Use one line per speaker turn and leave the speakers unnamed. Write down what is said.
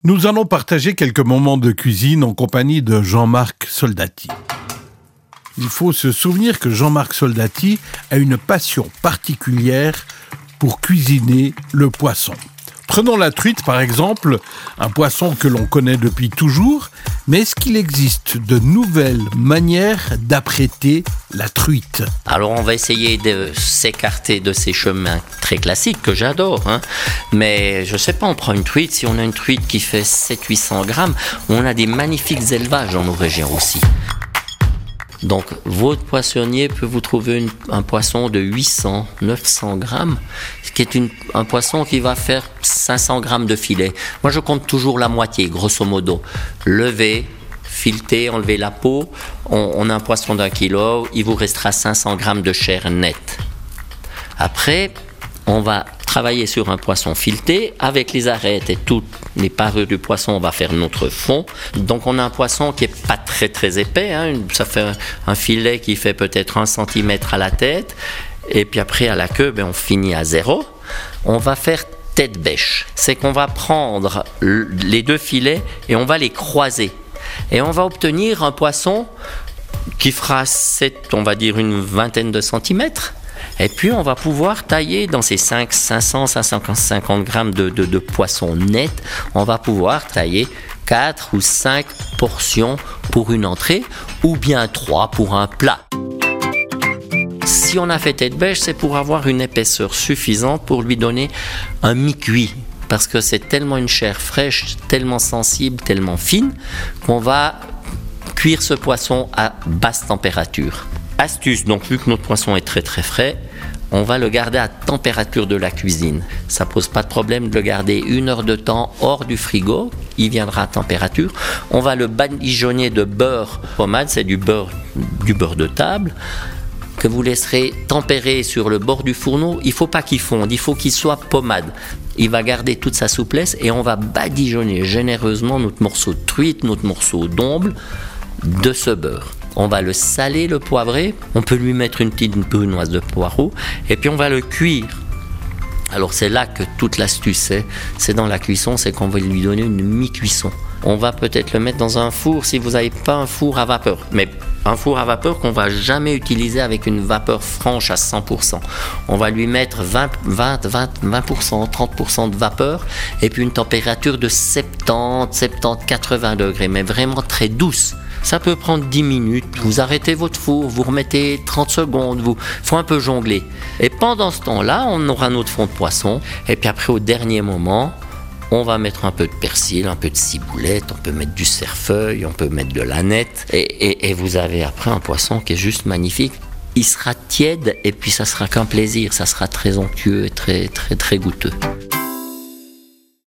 Nous allons partager quelques moments de cuisine en compagnie de Jean-Marc Soldati. Il faut se souvenir que Jean-Marc Soldati a une passion particulière pour cuisiner le poisson. Prenons la truite par exemple, un poisson que l'on connaît depuis toujours, mais est-ce qu'il existe de nouvelles manières d'apprêter la truite ?
Alors on va essayer de s'écarter de ces chemins très classiques que j'adore, mais je sais pas, on prend une truite, si on a une truite qui fait 700-800 grammes, on a des magnifiques élevages dans nos régions aussi. Donc, votre poissonnier peut vous trouver un poisson de 800-900 grammes, ce qui est un poisson qui va faire 500 grammes de filet. Moi, je compte toujours la moitié, grosso modo. Lever, fileter, enlever la peau. On a un poisson d'1 kilo, il vous restera 500 grammes de chair nette. Après, on va travailler sur un poisson fileté avec les arêtes et toutes les parures du poisson, on va faire notre fond. Donc on a un poisson qui est pas très très épais, ça fait un filet qui fait peut-être 1 cm à la tête, et puis après à la queue, on finit à 0. On va faire tête bêche, c'est qu'on va prendre les 2 filets et on va les croiser, et on va obtenir un poisson qui fera on va dire une vingtaine de centimètres. Et puis on va pouvoir tailler dans ces 500-550 grammes de poisson net, on va pouvoir tailler 4 ou 5 portions pour une entrée, ou bien 3 pour un plat. Si on a fait tête bêche, c'est pour avoir une épaisseur suffisante pour lui donner un mi-cuit. Parce que c'est tellement une chair fraîche, tellement sensible, tellement fine, qu'on va cuire ce poisson à basse température. Astuce, donc vu que notre poisson est très très frais, on va le garder à température de la cuisine. Ça pose pas de problème de le garder 1 heure de temps hors du frigo, il viendra à température. On va le badigeonner de beurre pommade, c'est du beurre de table, que vous laisserez tempérer sur le bord du fourneau. Il faut pas qu'il fonde, il faut qu'il soit pommade. Il va garder toute sa souplesse et on va badigeonner généreusement notre morceau de truite, notre morceau d'omble de ce beurre. On va le saler, le poivrer, on peut lui mettre une petite brunoise de poireau, et puis on va le cuire. Alors c'est là que toute l'astuce c'est dans la cuisson, c'est qu'on va lui donner une mi-cuisson. On va peut-être le mettre dans un four si vous n'avez pas un four à vapeur, mais un four à vapeur qu'on ne va jamais utiliser avec une vapeur franche à 100%. On va lui mettre 20%, 30% de vapeur, et puis une température de 80 degrés, mais vraiment très douce. Ça peut prendre 10 minutes, vous arrêtez votre four, vous remettez 30 secondes, faut un peu jongler. Et pendant ce temps-là, on aura notre fond de poisson, et puis après au dernier moment, on va mettre un peu de persil, un peu de ciboulette, on peut mettre du cerfeuil, on peut mettre de l'aneth, et vous avez après un poisson qui est juste magnifique. Il sera tiède, et puis ça sera qu'un plaisir, ça sera très onctueux et très très très goûteux.